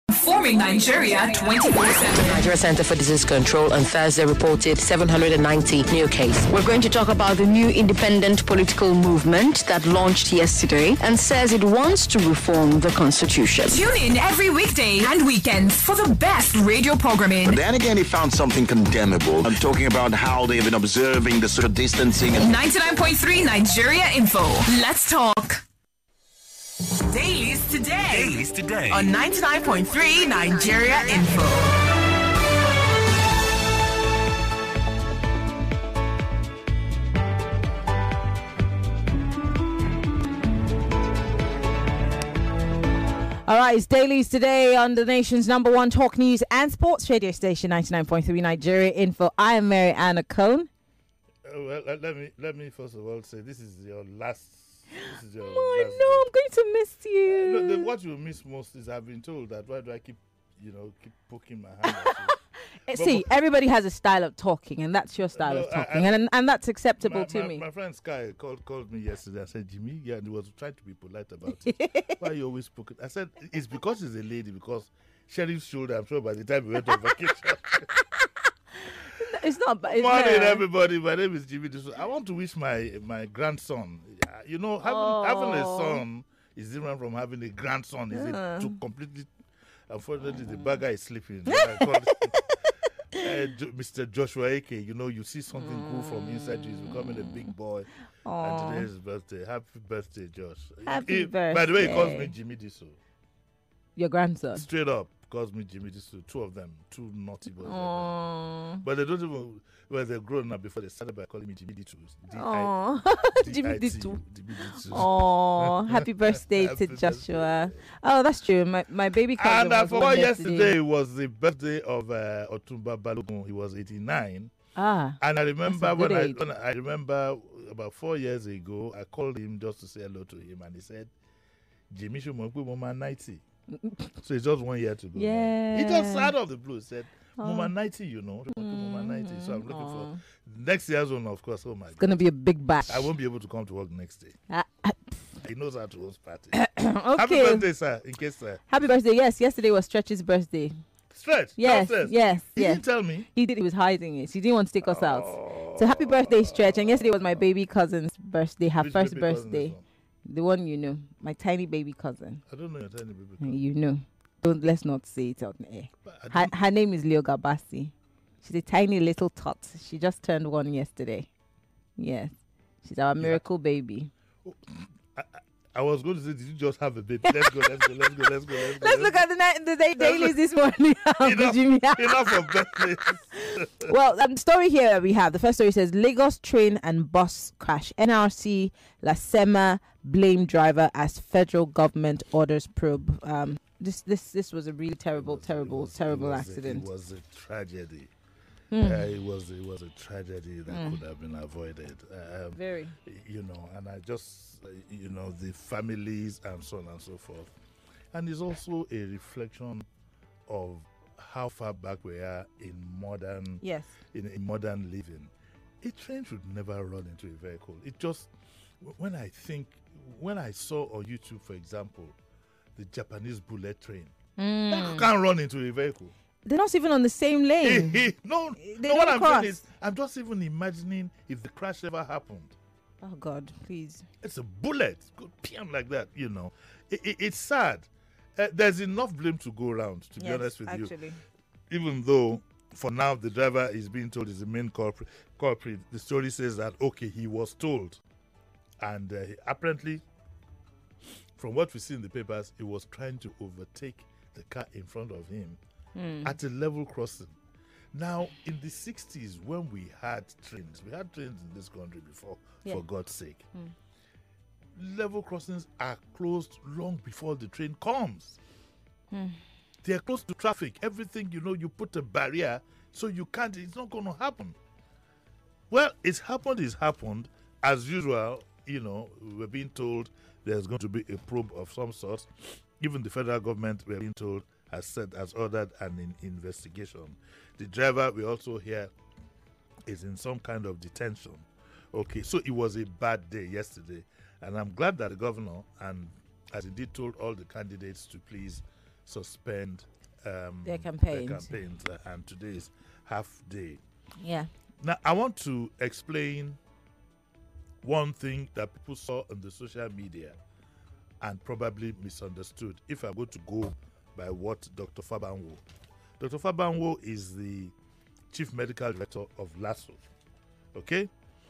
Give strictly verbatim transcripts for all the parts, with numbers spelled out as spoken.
Informing Nigeria twenty-four seven. Nigeria Center for Disease Control on Thursday reported seven hundred ninety new cases. We're going to talk about the new independent political movement that launched yesterday and says it wants to reform the constitution. Tune in every weekday and weekends for the best radio programming. But then again, he found something condemnable. I'm talking about how they've been observing the social distancing. ninety-nine point three Nigeria Info. Let's talk. Dailies today. Dailies today. On ninety-nine point three Nigeria Info. All right, it's Dailies today on the nation's number one talk news and sports radio station, ninety-nine point three Nigeria Info. I am Mary Anna Cohn. Uh, well, let, let me let me first of all say this is your last. This is your Oh, last no, day. I'm going to miss you. Uh, no, the, what you miss most is I've been told that why do I keep, you know, keep poking my hand at you? Eh, But- See, but- everybody has a style of talking, and that's your style No, of I- talking, I- and and that's acceptable my, to my, me. my friend Sky called called me yesterday. I said, Jimmy, yeah, and he was trying to be polite about it. Why are you always poking? I said, it's because he's a lady, because Sheriff's shoulder, I'm sure by the time we went on vacation. It's not. It's Morning, no. everybody. My name is Jimmy Diso. I want to wish my my grandson. uh, You know, having having a Oh. son is different from having a grandson. Is Uh. it too completely? Unfortunately, the bagger is sleeping. I call it, uh, Jo- Mister Joshua Ake. You know, you see something cool from inside you. He's becoming a big boy. Aw. And today is his birthday. Happy birthday, Josh. Happy He- By the way, he calls me birthday. Jimmy Diso. Your grandson. Straight up, calls me Jimmy Diso. Two of them, two naughty boys. like that. Aww. But they don't even, well, they're grown up before they started by calling me Jimmy D two. Aww. Jimmy D I T, Ditu. Jimmy D two. Oh, happy birthday Happy to birthday. Joshua. Oh, that's true. My my baby cousin And I was born forgot yesterday. yesterday was the birthday of uh, Otumba Balogun. He was eighty-nine. Ah, And I remember That's a when good I, age. when I remember about four years ago, I called him just to say hello to him, and he said, Jimmy Shumokwe Mama ninety. So it's just one year to go. now. Yeah. He just out of the blue said, Oh. Mama ninety, you know. Mama ninety. So I'm looking Aw. for next year's one, of course. Oh my it's God. gonna be a big bash. I won't be able to come to work next day. Ah, He knows how to host party. Happy okay. birthday, sir. In case, sir. Happy birthday. Yes, yesterday was Stretch's birthday. Stretch. Yes, downstairs. yes, He yes. didn't tell me. He did. He was hiding it. He didn't want to take us out. So happy birthday, Stretch. And yesterday was my baby cousin's birthday. Her Which first baby cousin is birthday. from? The one you know, my tiny baby cousin. I don't know your tiny baby. cousin. You know. Don't let's not say it on air. But I Her, don't- her name is Leo Gabasi. She's a tiny little tot. She just turned one yesterday. Yes. She's our miracle baby. I was going to say, did you just have a baby? Let's go, let's go, let's go, let's go. Let's, go, Let's look at the, night, the day, dailies this morning. enough, Jimmy. enough of birthdays. Well, um, story here we have. The first story says Lagos train and bus crash. N R C Lasema blame driver as federal government orders probe. Um, this this this was a really terrible, terrible, It was- terrible it was a- accident. it was a tragedy. Hmm. Uh, it was it was a tragedy that Mm. could have been avoided. Um, Very. you know, and I just, uh, you know, the families and so on and so forth. And it's also a reflection of how far back we are in modern, Yes. in, in modern living. A train should never run into a vehicle. It just, when I think, when I saw on YouTube, for example, the Japanese bullet train, that can't run into a vehicle. They're not even on the same lane. no, They no. What don't I'm cross. saying is, I'm just even imagining if the crash ever happened. Oh God, please. It's a bullet, go piam like that. You know, it, it, it's sad. Uh, there's enough blame to go around. To be Yes, honest with actually. you, even though for now the driver is being told is the main culprit. Culprit. The story says that okay, he was told, and uh, he- apparently, from what we see in the papers, he was trying to overtake the car in front of him Hmm. at a level crossing. Now, in the sixties, when we had trains, we had trains in this country before, Yeah. for God's sake. Level crossings are closed long before the train comes. They are close to traffic. Everything, you know, you put a barrier so you can't, it's not going to happen. Well, it's happened, it's happened. As usual, you know, we're being told there's going to be a probe of some sort. Even the federal government, we're being told, has said, has ordered an in- investigation. The driver, we also hear, is in some kind of detention. Okay, so it was a bad day yesterday. And I'm glad that the governor, and as indeed told all the candidates to please suspend um, Their campaigns. their campaigns, uh, and today is half day. Yeah. Now, I want to explain one thing that people saw on the social media and probably misunderstood, if I'm going to go by what Doctor Fabanwo. Doctor Fabanwo is the Chief Medical Director of LASSO. Okay?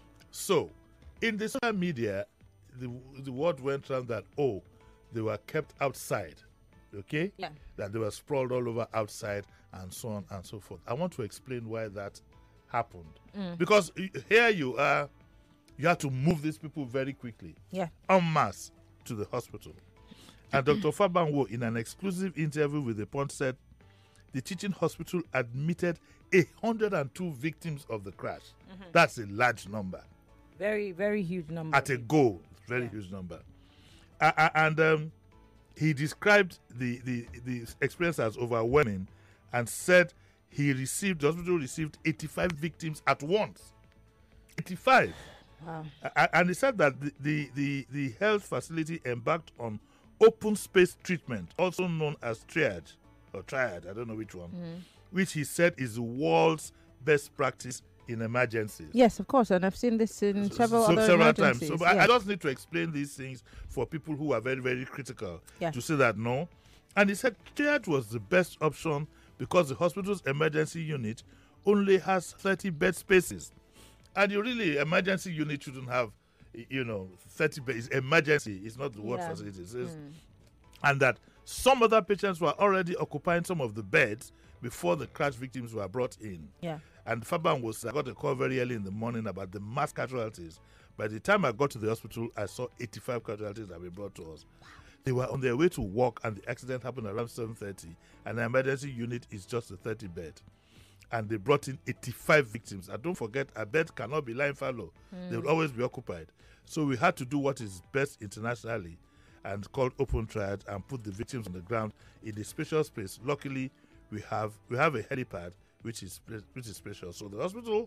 So, in the social media, the, the word went around that, oh, they were kept outside. Okay? Yeah. That they were sprawled all over outside and so on and so forth. I want to explain why that happened. Mm. Because here you are, you have to move these people very quickly, Yeah. en masse, to the hospital. And Doctor Fabanwo, in an exclusive interview with the Punch, said the teaching hospital admitted one hundred two victims of the crash. Mm-hmm. That's a large number. Very, very huge number. At a go, very Yeah. huge number. Uh, uh, and um, he described the, the, the experience as overwhelming and said he received, the hospital received eighty-five victims at once. eighty-five. Wow. Uh, and he said that the, the, the, the health facility embarked on open space treatment, also known as triage or triad, I don't know which one, Mm. which he said is the world's best practice in emergencies. Yes, of course, and I've seen this in several So- other several times. emergencies. So but I, yeah. I just need to explain these things for people who are very, very critical Yeah. to say that no. And he said triage was the best option because the hospital's emergency unit only has thirty bed spaces. And you really, emergency unit shouldn't have, you know, thirty beds. Emergency is not the word Yeah. facility. It says- Mm. And that some other patients were already occupying some of the beds before the crash victims were brought in. Yeah. And Faban was, I got a call very early in the morning about the mass casualties. By the time I got to the hospital, I saw eighty-five casualties that were brought to us. They were on their way to work, and the accident happened around seven thirty. And the emergency unit is just a thirty bed. And they brought in eighty-five victims. And don't forget, a bed cannot be lying fallow. They will always be occupied. So we had to do what is best internationally and called open triage and put the victims on the ground in a special space. Luckily, we have we have a helipad which is which is special. So the hospital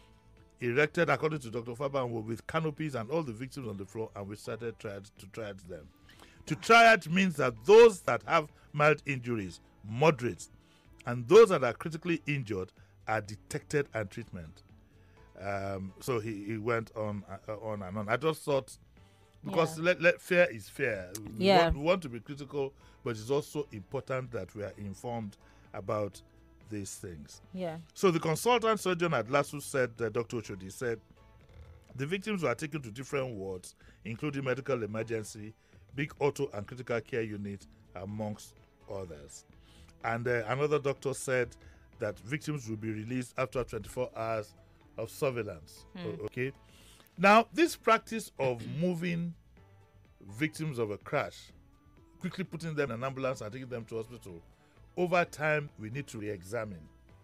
erected, according to Doctor Faban, with canopies and all the victims on the floor, and we started triage to triage them. To triage means that those that have mild injuries, moderate, and those that are critically injured are detected and treatment. Um, so he, he went on uh, on and on. I just thought, because Yeah. let, let, fair is fair. We, Yeah. want, we want to be critical, but it's also important that we are informed about these things. Yeah. So the consultant surgeon at LASSO said, uh, Doctor Ochodi said, the victims were taken to different wards, including medical emergency, big auto and critical care unit, amongst others. And uh, another doctor said that victims will be released after twenty-four hours of surveillance. O- okay. Now, this practice of moving victims of a crash, quickly putting them in an ambulance and taking them to hospital, over time, we need to re-examine.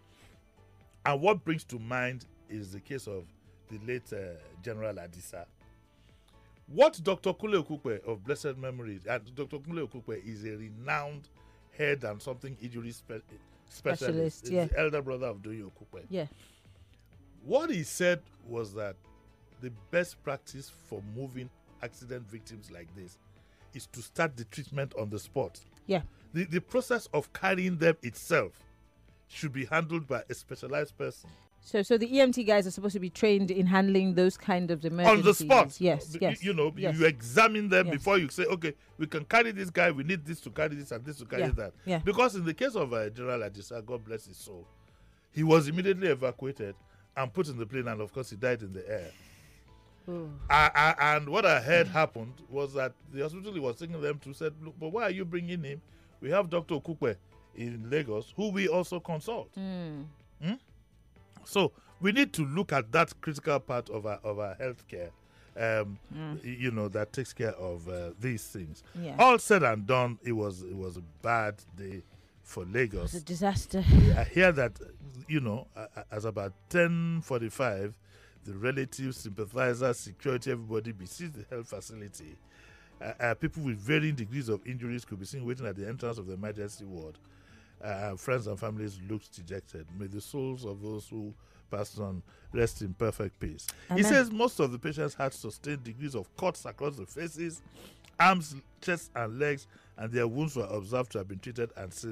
And what brings to mind is the case of the late uh, General Adisa. What Doctor Kule Okukwe of blessed memory, and Doctor Kule Okukwe is a renowned head and something injury spe- specialist. Specialist, He's yeah. the elder brother of Doyi Okukwe. Yeah. What he said was that the best practice for moving accident victims like this is to start the treatment on the spot. Yeah. The, the process of carrying them itself should be handled by a specialized person. So, so the E M T guys are supposed to be trained in handling those kind of emergencies. On the spot. Yes, You- yes. You know, yes. you examine them Yes. before you say, okay, we can carry this guy, we need this to carry this and this to carry Yeah, that. yeah. Because in the case of uh, General Adisa, God bless his soul, he was immediately evacuated and put in the plane, and of course he died in the air. Ooh. I, I, and what I heard happened was that the hospital he was taking them to said, look, but why are you bringing him? We have Doctor Okukwe in Lagos, who we also consult. Mm. Hmm? So we need to look at that critical part of our of our healthcare, um, Mm. y- you know, that takes care of uh, these things. Yeah. All said and done, it was it was a bad day for Lagos. It's a disaster. I hear that, you know, uh, uh, as about ten forty-five, the relatives, sympathizers, security, everybody besieged the health facility. Uh, uh, people with varying degrees of injuries could be seen waiting at the entrance of the emergency ward. Uh, friends and families looked dejected. May the souls of those who passed on rest in perfect peace. He Amen. says most of the patients had sustained degrees of cuts across the faces, arms, chest, and legs, and their wounds were observed to have been treated and sealed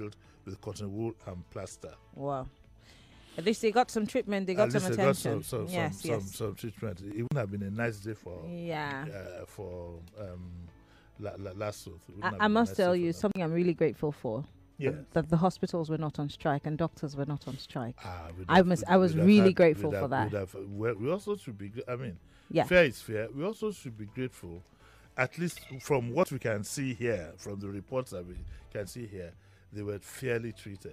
with cotton wool and plaster. Wow. At least they got some treatment. They got At some least they attention. got some, some, yes, some, yes. some, some treatment. It wouldn't have been a nice day for Yeah. uh, for um, La, La, Lasso. It wouldn't I, have I been a must nice tell day for you them. something I'm really grateful for. Yes. That, that the hospitals were not on strike and doctors were not on strike. Ah, we'd I have- must- we'd- I was we'd have really had- grateful we'd for have- that. we'd have- well, we also should be. I mean, Yeah. fair is fair. We also should be grateful, at least from what we can see here, from the reports that we can see here, they were fairly treated.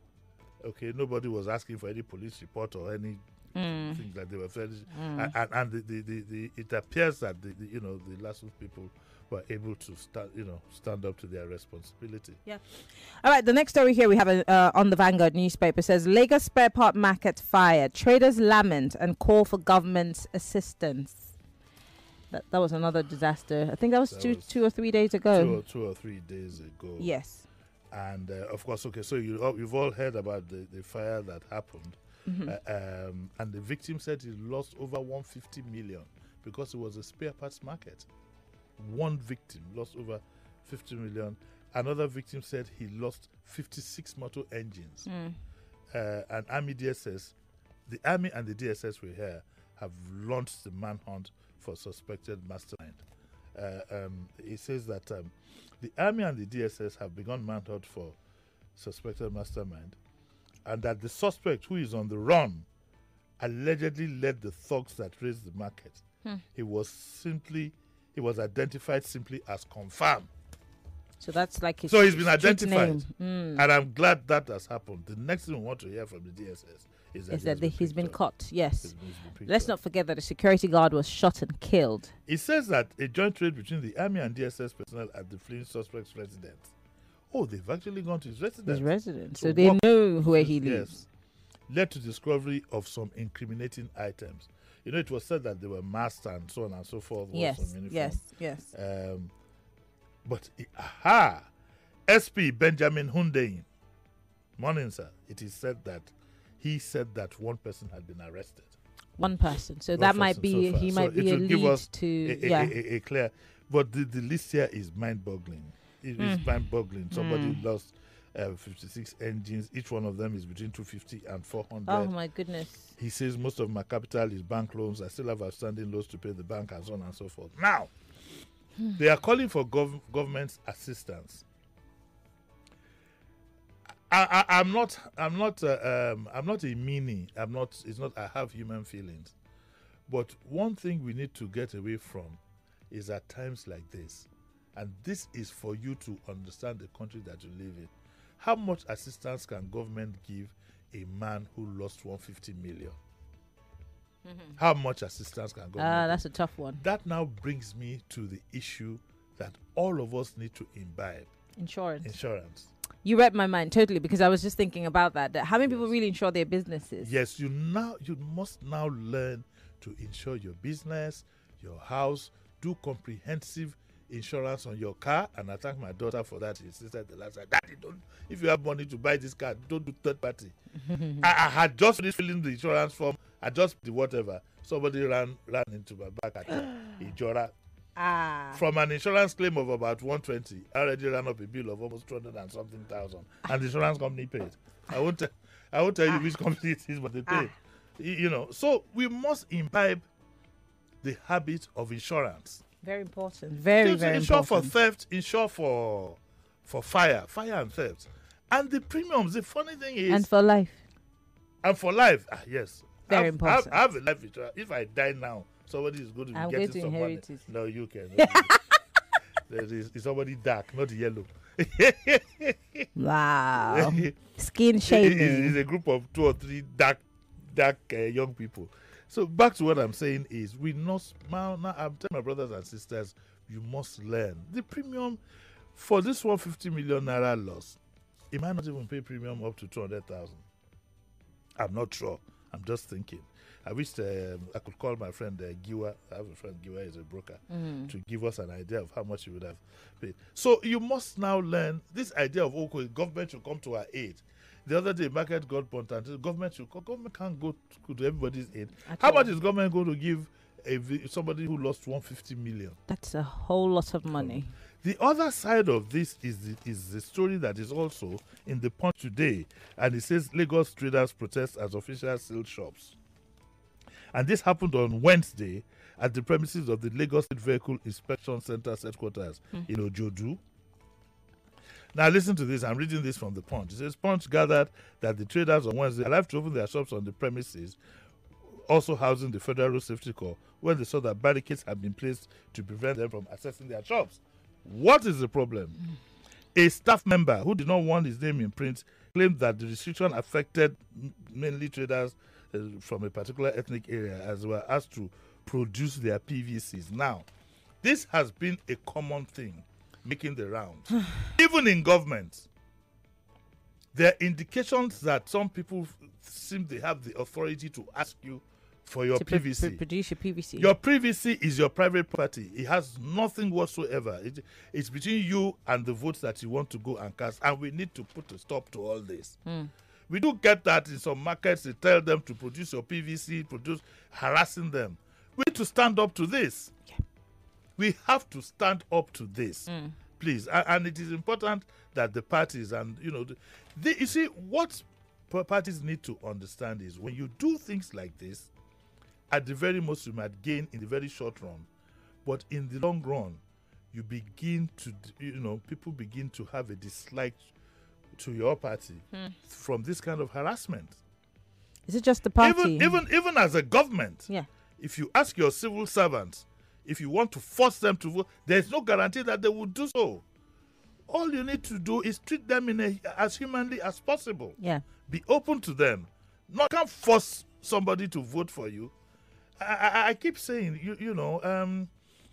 Okay, nobody was asking for any police report or any Mm. things like they were fairly, and, and, and the, the, the, the, it appears that the, the you know the Lasso people were able to stand you know stand up to their responsibility. All right, the next story here we have uh, on the Vanguard newspaper says Lagos spare part market fire. Traders lament and call for government's assistance. That that was another disaster. I think that was That two was two or three days ago. Two or, two or three days ago. Yes. And uh, of course, okay, so you all- you've all heard about the, the fire that happened, Mhm. uh, um, and the victim said he lost over one hundred fifty million because it was a spare parts market. One victim lost over fifty million. Another victim said he lost fifty-six motor engines. Mm. Uh, and Army D S S, the Army and the D S S were here, have launched the manhunt for suspected mastermind. Uh, um, it says that um, the Army and the D S S have begun manhunt for suspected mastermind, and that the suspect, who is on the run, allegedly led the thugs that raised the market. Hmm. He was simply, he was identified simply as confirmed. So that's like his So he's been street identified. name. Mm. And I'm glad that has happened. The next thing we want to hear from the D S S is that, Is he that has the, he's been picked up. caught? Yes. He's been- he's been picked Let's up. not forget that a security guard was shot and killed. It says that a joint raid between the Army and D S S personnel at the fleeing suspect's residence. Oh, they've actually gone to his residence. His residence. So So they what- know where he Yes. lives. Led to discovery of some incriminating items. You know, it was said that they were masked and so on and so forth. wore Yes. some uniform. Yes. Yes. Um, but, i- aha! S P Benjamin Hundeyin. Morning, sir. It is said that he said that one person had been arrested. One person. So One that might person be so far. he So might it be a will give lead us to a, a- yeah. a, a, a clear, but the, the list here is mind-boggling. It is Mm. mind-boggling. Somebody Mm. lost uh, fifty-six engines. Each one of them is between two hundred fifty and four hundred. Oh my goodness. He says most of my capital is bank loans. I still have outstanding loans to pay the bank, and so on and so forth. Now, they are calling for gov- government's assistance. I, I, I'm not. I'm not. Uh, um, I'm not a meanie. I'm not. It's not. I have human feelings. But one thing we need to get away from is at times like this, and this is for you to understand the country that you live in. How much assistance can government give a man who lost one hundred fifty million? How much assistance can government Ah, give? that's a tough one. That now brings me to the issue that all of us need to imbibe: Insurance. insurance. You read my mind totally because I was just thinking about that. that how many people Yes. really insure their businesses? Yes, you now you must now learn to insure your business, your house, do comprehensive insurance on your car. And I thank my daughter for that. She said the last time, Daddy, don't if you have money to buy this car, don't do third party. I, I had just finished filling the insurance form. I just the whatever. Somebody ran ran into my back at Ijora. Ah. From an insurance claim of about one twenty, I already ran up a bill of almost two hundred and something thousand, and the insurance company paid. I won't, te- I won't tell you which company it is, but they paid. Y- You know, so we must imbibe the habit of insurance. Very important. Very, Just very insure important. for theft, insure for for fire, fire and theft, and the premiums. The funny thing is, And for life. and for life, ah, yes, Very I've, important. I've, I have a life insurance. If I die now, somebody is going to be I'm getting going to some money. inherit it. No, you can. There is it's somebody dark, not yellow. Wow. Skin It- it- shaming. It's a group of two or three dark, dark uh, young people. So back to what I'm saying is, we must now. now I'm telling my brothers and sisters, you must learn the premium for this one hundred fifty million naira loss. It might not even pay premium up to two hundred thousand. I'm not sure. I'm just thinking. I wish um, I could call my friend uh, Giwa. I have a friend Giwa is a broker Mm. to give us an idea of how much he would have paid. So you must now learn this idea of okay, government should come to our aid. The other day, market got burnt, and the government should go. Government can't go to, to everybody's aid. At How all. much is government going to give a vi- somebody who lost one hundred fifty million? That's a whole lot of money. The other side of this is the, is the story that is also in the Punch today, and it says Lagos traders protest as officials seal shops. And this happened on Wednesday at the premises of the Lagos State Vehicle Inspection Center's headquarters mm. in Ojodu. Now listen to this. I'm reading this from the Punch. It says Punch gathered that the traders on Wednesday arrived to open their shops on the premises, also housing the Federal Road Safety Corps, when they saw that barricades had been placed to prevent them from accessing their shops. What is the problem? A staff member who did not want his name in print claimed that the restriction affected mainly traders uh, from a particular ethnic area, as they were asked to produce their P V Cs. Now, this has been a common thing making the rounds. Even in government, there are indications that some people seem they have the authority to ask you for your to P V C. Pr- produce your P V C. Your P V C is your private property. It has nothing whatsoever. It, it's between you and the votes that you want to go and cast. And we need to put a stop to all this. Mm. We do get that in some markets. They tell them to produce your P V C, produce, harassing them. We need to stand up to this. Yeah. We have to stand up to this, mm. please. And, and it is important that the parties and, you know, the, the, you see, what parties need to understand is when you do things like this, at the very most, you might gain in the very short run, but in the long run, you begin to, you know, people begin to have a dislike to your party hmm. from this kind of harassment. Is it just the party? Even, even, even as a government, yeah. if you ask your civil servants, if you want to force them to vote, there's no guarantee that they will do so. All you need to do is treat them in a, as humanly as possible. Yeah. Be open to them. Not can't force somebody to vote for you. I, I, I keep saying, you, you know, um,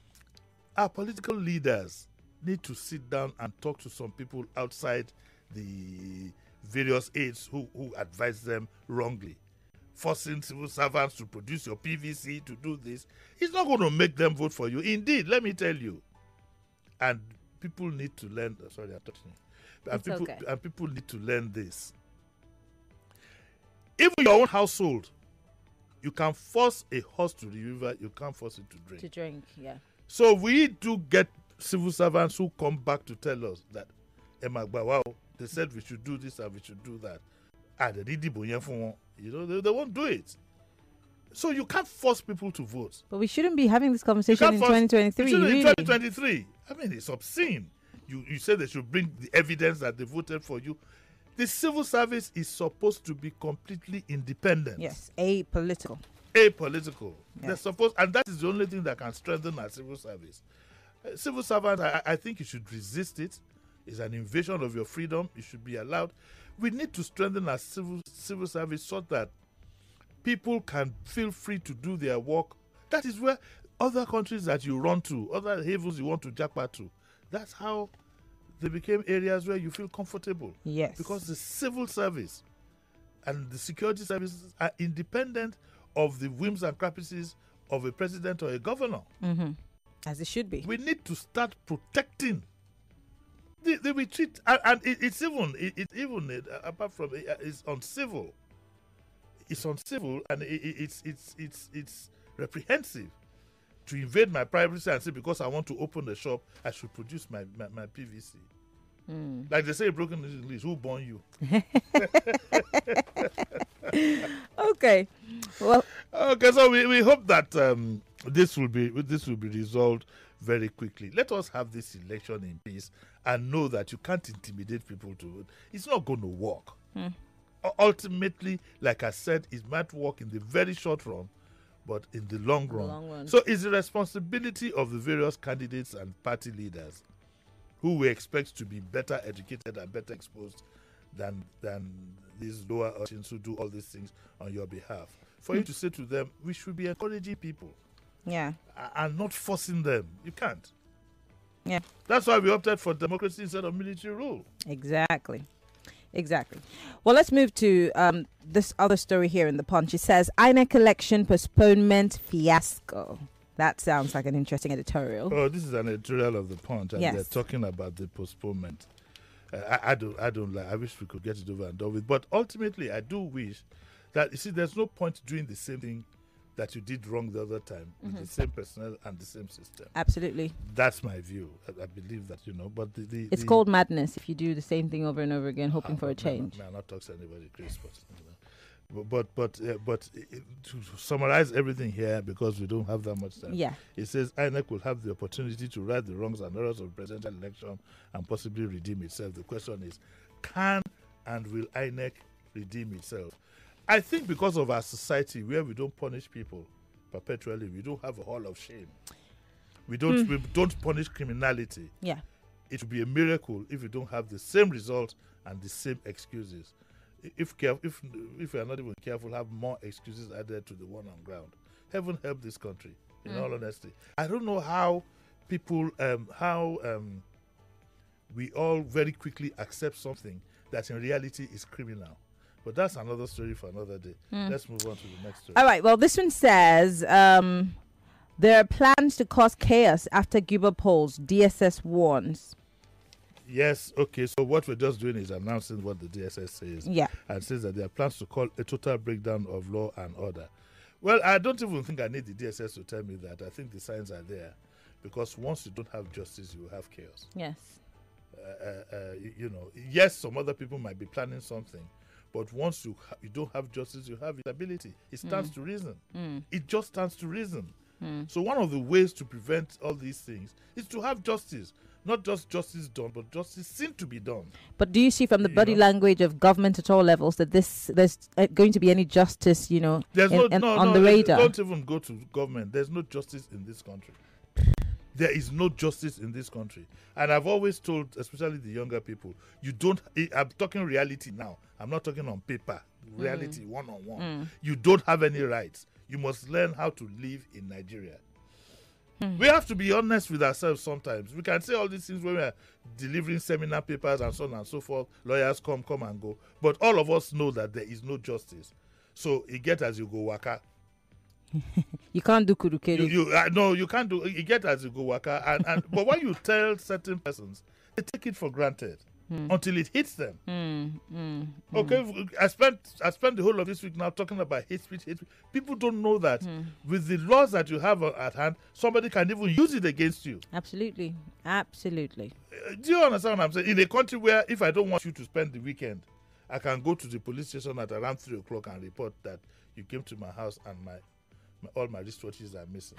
our political leaders need to sit down and talk to some people outside the various aides who, who advise them wrongly. Forcing civil servants to produce your P V C, to do this, it's not going to make them vote for you. Indeed, let me tell you. And people need to learn, oh, sorry, I'm touching you. And it's people, okay. and people need to learn this. Even your own household, you can force a horse to the river, you can't force it to drink. To drink, yeah. So we do get civil servants who come back to tell us that, wow, they said we should do this and we should do that. Ah, they did you know, they, they won't do it. So you can't force people to vote. But we shouldn't be having this conversation in force, twenty twenty-three, really. In twenty twenty-three. I mean, it's obscene. You, you said they should bring the evidence that they voted for you. The civil service is supposed to be completely independent. Yes, apolitical. Apolitical. Yeah. They're supposed, and that is the only thing that can strengthen our civil service. Uh, civil servant, I, I think you should resist it. It's an invasion of your freedom. You should be allowed. We need to strengthen our civil civil service so that people can feel free to do their work. That is where other countries that you run to, other havens you want to jackpot to, that's how they became areas where you feel comfortable. Yes. Because the civil service and the security services are independent of the whims and caprices of a president or a governor. Mm-hmm. As it should be. We need to start protecting the, the retreat. And, and it, it's even, it, it even uh, apart from it, it's uncivil. It's uncivil and it, it, it's, it's, it's, it's reprehensive to invade my privacy and say because I want to open the shop, I should produce my, my, my P V C. Mm. Like they say in broken English, who born you? Okay. Well. Okay, so we, we hope that um, this will be this will be resolved very quickly. Let us have this election in peace and know that you can't intimidate people to vote. It's not going to work. Mm. Ultimately, like I said, it might work in the very short run, but in the long run. The long run. So it's the responsibility of the various candidates and party leaders who we expect to be better educated and better exposed than than these lower urchins who do all these things on your behalf. For mm. you to say to them, we should be encouraging people. Yeah. And not forcing them. You can't. Yeah. That's why we opted for democracy instead of military rule. Exactly. Exactly. Well, let's move to um, this other story here in the Punch. It says, I N E C election postponement fiasco. That sounds like an interesting editorial. Oh, this is an editorial of the Punch, and yes. they're talking about the postponement. Uh, I, I don't, I don't like. I wish we could get it over and done with. But ultimately, I do wish that you see, there's no point doing the same thing that you did wrong the other time Mm-hmm. with the same personnel and the same system. Absolutely. That's my view. I, I believe that, you know, but the... the It's the called madness if you do the same thing over and over again, hoping Ah, for a but may I not- change. may I not talk to anybody, Chris, but, you know. but but but, uh, but uh, to summarize everything here, because we don't have that much time. Yeah. It says I N E C will have the opportunity to right the wrongs and errors of the presidential election and possibly redeem itself. The question is, can and will I N E C redeem itself? I think because of our society where we don't punish people perpetually, we don't have a hall of shame. We don't we don't punish criminality. Yeah. It would be a miracle if we don't have the same result and the same excuses. If caref- if if we are not even careful, have more excuses added to the one on ground. Heaven help this country. In all honesty, I don't know how people um, how um, we all very quickly accept something that in reality is criminal. But that's another story for another day. Let's move on to the next story. All right. Well, this one says um, there are plans to cause chaos after Guba polls. D S S warns. Yes, okay, so what we're just doing is announcing what the D S S says. Yeah. And says that there are plans to call a total breakdown of law and order. Well, I don't even think I need the D S S to tell me that. I think the signs are there. Because once you don't have justice, you will have chaos. Yes. Uh, uh, uh, you, you know, yes, some other people might be planning something. But once you ha- you don't have justice, you have instability. It stands to reason. It just stands to reason. So one of the ways to prevent all these things is to have justice. Not just justice done, but justice seen to be done. But do you see from the You body know? language of government at all levels that this there's uh, going to be any justice, you know, There's in- no, in- no, on no, the uh, radar? Don't even go to government. There's no justice in this country. There is no justice in this country. And I've always told, especially the younger people, you don't, I- I'm talking reality now. I'm not talking on paper. Reality, one on one. You don't have any rights. You must learn how to live in Nigeria. We have to be honest with ourselves sometimes. We can say all these things when we are delivering seminar papers and so on and so forth. Lawyers come, come and go. But all of us know that there is no justice. So you get as you go waka. You can't do You, kurukere. you uh, no, you can't do. You get as you go waka. And, and but when you tell certain persons, they take it for granted until it hits them. Okay, I spent I spent the whole of this week now talking about hate speech. Hate speech. People don't know that with the laws that you have uh, at hand, somebody can even use it against you. Absolutely. Absolutely. Uh, do you understand what I'm saying? In a country where if I don't want you to spend the weekend, I can go to the police station at around three o'clock and report that you came to my house and my, my all my wristwatches are missing.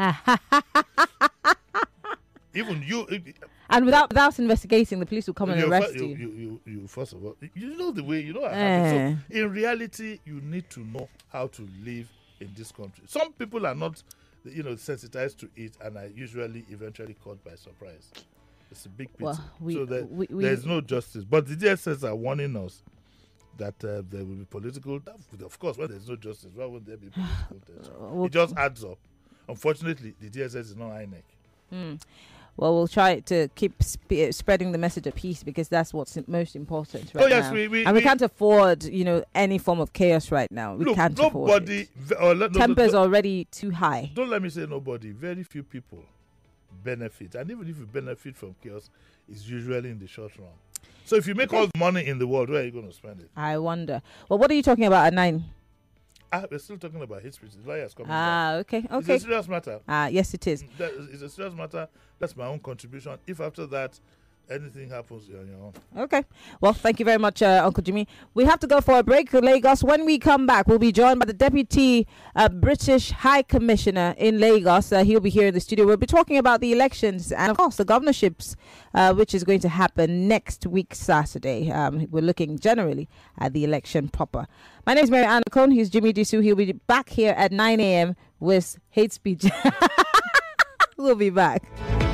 Even you, And without without investigating, the police will come and you, arrest you, you. you, you, you, first of all, you know the way, you know. Eh. So in reality, you need to know how to live in this country. Some people are not, you know, sensitized to it and are usually eventually caught by surprise. It's a big pity. Well, we- so there, we- we- there's no justice. But the D S S are warning us that uh, there will be political. Of course, when there's no justice, why would there be political tension? Well, It just adds up. Unfortunately, the D S S is not I N E C. Well, we'll try to keep sp- spreading the message of peace because that's what's most important right Oh, yes, now. we- we- and we, we- can't afford, you know, any form of chaos right now. We Look, can't afford nobody. it. v- Or let, no, no, Tempers no, already too high. don't let me say nobody. Very few people benefit, and even if you benefit from chaos, it's usually in the short run. So if you make all the money in the world, where are you going to spend it? I wonder. Well, what are you talking about at nine? Ah, we're still talking about hate speech. The lawyers coming back. Ah, okay, It's okay. a serious matter. Ah, yes, it is. That is- it's a serious matter. That's my own contribution. If after that anything happens, you're on your own. Okay. Well, thank you very much, uh, Uncle Jimmy. We have to go for a break to Lagos. When we come back, we'll be joined by the Deputy uh, British High Commissioner in Lagos. Uh, he'll be here in the studio. We'll be talking about the elections and, of course, the governorships, uh, which is going to happen next week, Saturday. Um, we're looking generally at the election proper. My name is Mary Ann Okon. He's Jimmy Disu. He'll be back here at nine a.m. with hate speech. We'll be back.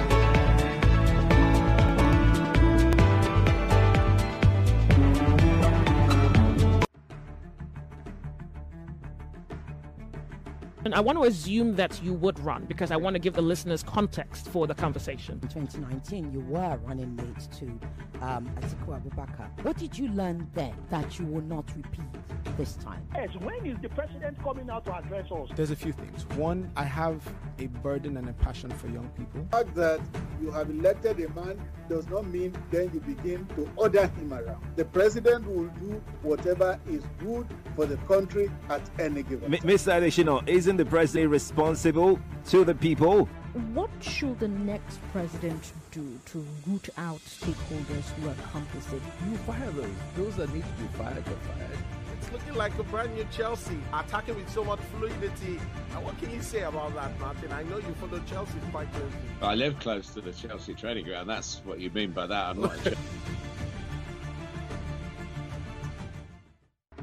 And I want to assume that you would run because I want to give the listeners context for the conversation. In twenty nineteen, you were running mate to um, Atiku Abubakar. What did you learn then that you will not repeat this time? Yes, when is the president coming out to address us? There's a few things. One, I have a burden and a passion for young people. The fact that you have elected a man does not mean then you begin to order him around. The president will do whatever is good for the country at any given time. Mister Adesina, isn't the president responsible to the people? What should the next president do to root out stakeholders who are complicit? You fire those. Those that need to be fired are fired. It's looking like a brand new Chelsea, attacking with so much fluidity. And what can you say about that, Martin? I know you follow Chelsea quite closely. I live close to the Chelsea training ground. That's what you mean by that. I'm not a